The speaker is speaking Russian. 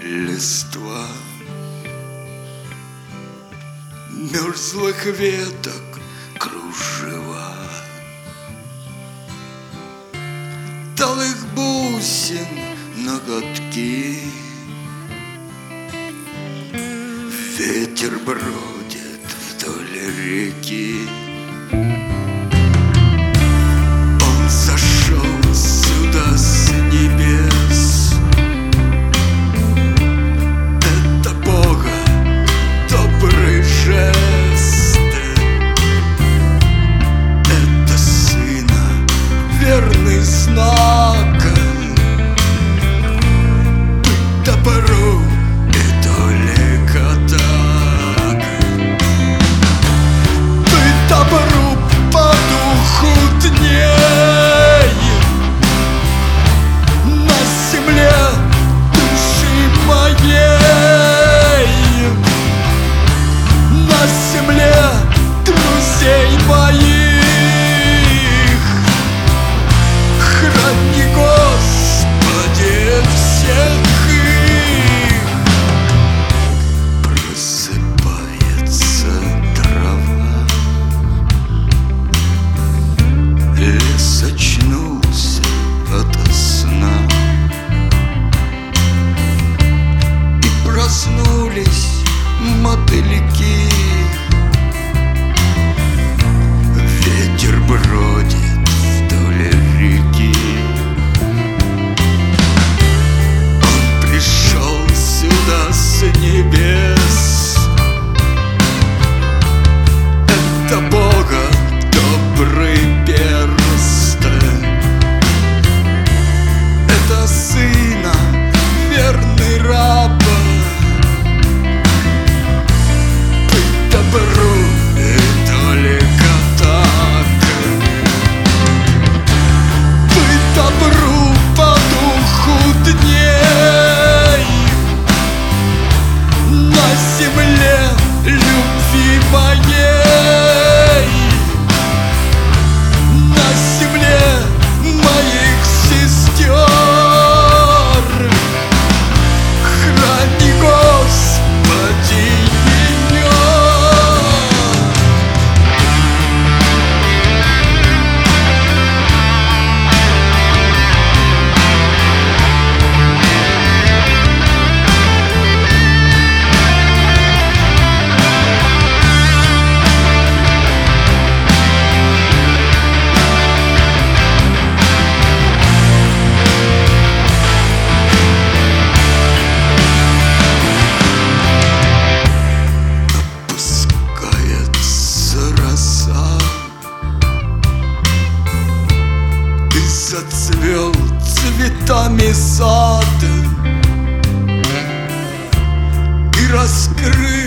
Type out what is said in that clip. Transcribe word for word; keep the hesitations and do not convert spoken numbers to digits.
листва мерзлых веток кружева, талых бусин ноготки. Ветер бродит вдоль реки. Он зашел сюда с небес. Это Бога добрый жест. Это Сына верный знак. Быть добру и только так. Быть добру по духу дней на земле души моей, на земле друзей моих. Храни, Господи, всех их. Просыпается трава, лес очнулся ото сна, и проснулись мотыльки. Ветер бродит вдоль реки. Он пришел сюда с небес. Это Бога добрый перст. Это Сына верный раб. Быть добру и только так. Быть добру по духу дней на земле любви моей, на земле моих сестер. Храни, Господи, меня. Опускается роса, и зацвел цветами сад, и раскрыл